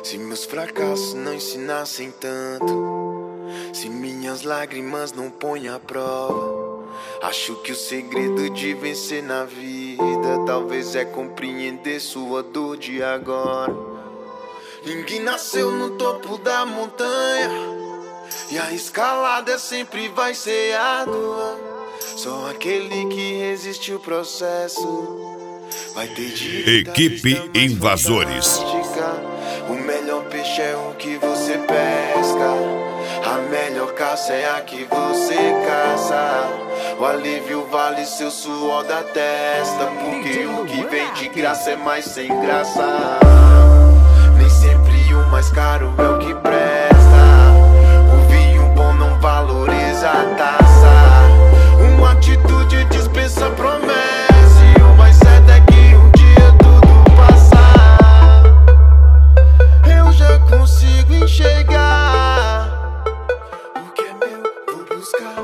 Se meus fracassos não ensinassem tanto, se minhas lágrimas não põem à prova, acho que o segredo de vencer na vida talvez é compreender sua dor de agora. Ninguém nasceu no topo da montanha e a escalada sempre vai ser árdua. Só aquele que resiste o processo vai ter direito. Equipe Invasores. O melhor peixe é o que você pesca, a melhor caça é a que você caça. O alívio vale seu suor da testa, porque o que vem de graça é mais sem graça. Nem sempre o mais caro é o que presta. O vinho bom não valoriza a taça. Uma atitude dispensa promessa. E o mais certo é que um dia tudo passar. Eu já consigo enxergar o que é meu, vou buscar.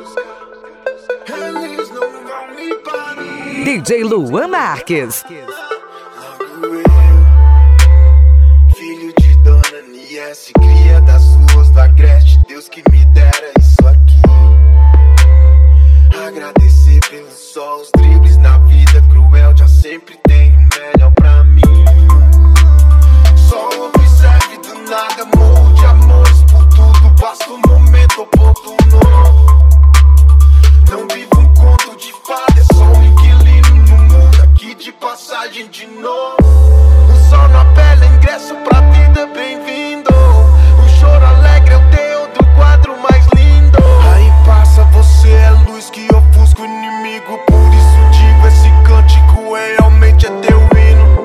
Eles não vão me parar. DJ Luan Marques. Logo eu, filho de Dona Niesse, cria das ruas da Agreste, Deus que me dera isso aqui. Agradecer pelo sol, os dribles na vida cruel, já sempre tem o melhor pra mim. Só observe do nada, morro de amores por tudo, basta um momento oportuno. Não vivo um conto de fada, é só um inquilino no mundo aqui de passagem de novo. O sol na pele, ingresso pra vida, bem-vindo. O choro alegre é o teu outro quadro mais lindo. Aí passa, você é luz que ofusca o inimigo. Por isso digo, esse cântico realmente é teu hino.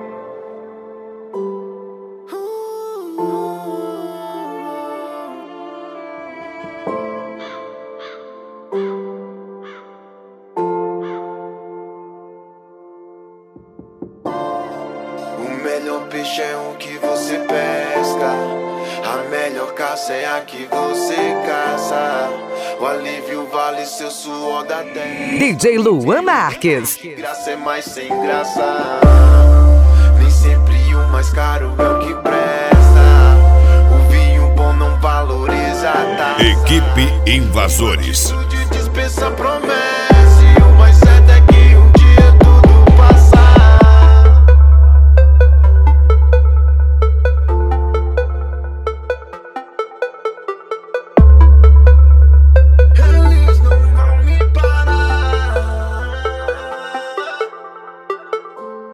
O melhor peixe é o que você pesca, a melhor caça é a que você caça. O alívio vale seu suor da terra. DJ Luan Marques. Graça é mais sem graça. Nem sempre o mais caro é o que presta. O vinho bom não valoriza a taça. Equipe Invasores. Atitude dispensa promessa.